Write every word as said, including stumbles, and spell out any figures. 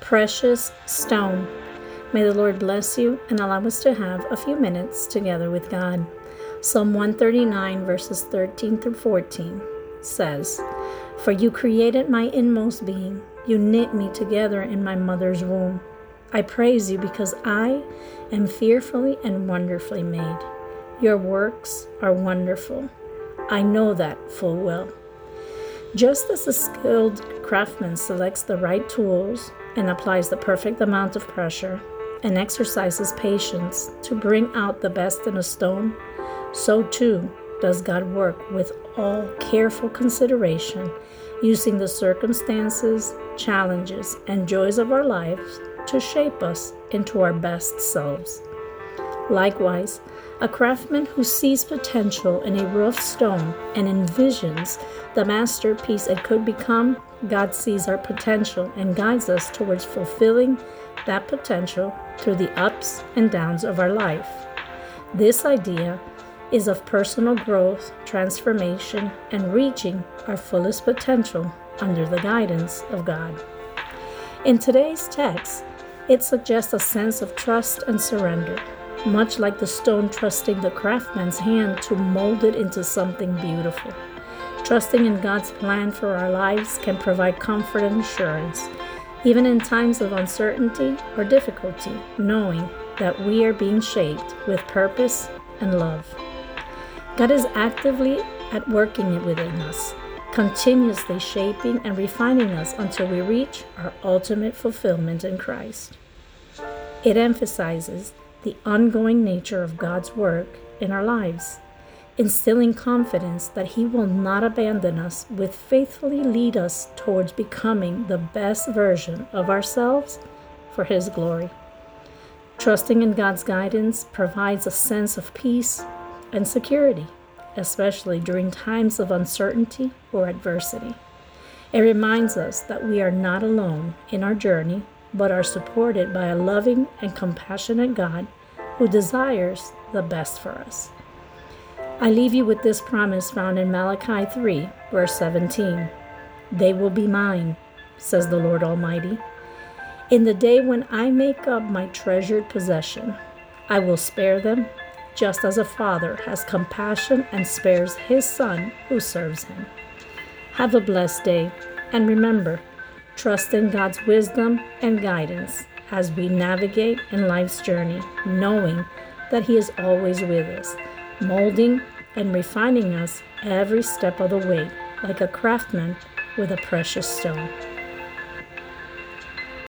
precious stone. May the Lord bless you and allow us to have a few minutes together with God. Psalm one thirty-nine, verses thirteen through fourteen says, "For you created my inmost being. You knit me together in my mother's womb. I praise you because I am fearfully and wonderfully made. Your works are wonderful. I know that full well." Just as a skilled craftsman selects the right tools and applies the perfect amount of pressure and exercises patience to bring out the best in a stone, so too does God work with all careful consideration, using the circumstances, challenges, and joys of our lives to shape us into our best selves. Likewise, a craftsman who sees potential in a rough stone and envisions the masterpiece it could become, God sees our potential and guides us towards fulfilling that potential through the ups and downs of our life. This idea is of personal growth, transformation, and reaching our fullest potential under the guidance of God. In today's text, it suggests a sense of trust and surrender, much like the stone trusting the craftsman's hand to mold it into something beautiful. Trusting in God's plan for our lives can provide comfort and assurance, even in times of uncertainty or difficulty, knowing that we are being shaped with purpose and love. God is actively at working it within us, continuously shaping and refining us until we reach our ultimate fulfillment in Christ. It emphasizes the ongoing nature of God's work in our lives, instilling confidence that He will not abandon us, will faithfully lead us towards becoming the best version of ourselves for His glory. Trusting in God's guidance provides a sense of peace and security, especially during times of uncertainty or adversity. It reminds us that we are not alone in our journey, but are supported by a loving and compassionate God who desires the best for us. I leave you with this promise found in Malachi three, verse seventeen. "They will be mine, says the Lord Almighty. In the day when I make up my treasured possession, I will spare them, just as a father has compassion and spares his son who serves him." Have a blessed day, and remember, trust in God's wisdom and guidance as we navigate in life's journey, knowing that He is always with us, molding and refining us every step of the way, like a craftsman with a precious stone.